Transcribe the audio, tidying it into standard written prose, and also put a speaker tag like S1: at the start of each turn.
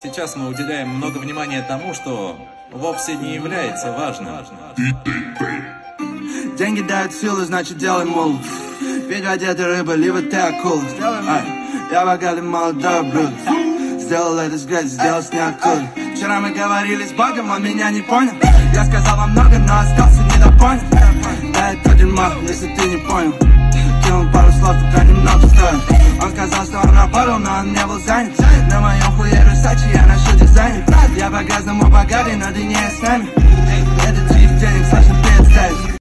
S1: Сейчас мы уделяем много внимания тому, что вовсе не является важным.
S2: Деньги дают силу, значит делай мул. Фига где ты рыба, либо ты акул. Я богатый молодой блюд. Сделал это с грязь, сделал с ниоткуда. Вчера мы говорили с Богом, он меня не понял. Я сказал вам много, но остался недопонят. Да это дерьмо, если ты не понял. Кинул пару слов, только немного стоит. Он сказал, что он работал, но он не был занят. На моем хуе Версачи я ношу дизайнер. Я по-грязному богатый, но ты не с нами. Это твоих денег сложно представить.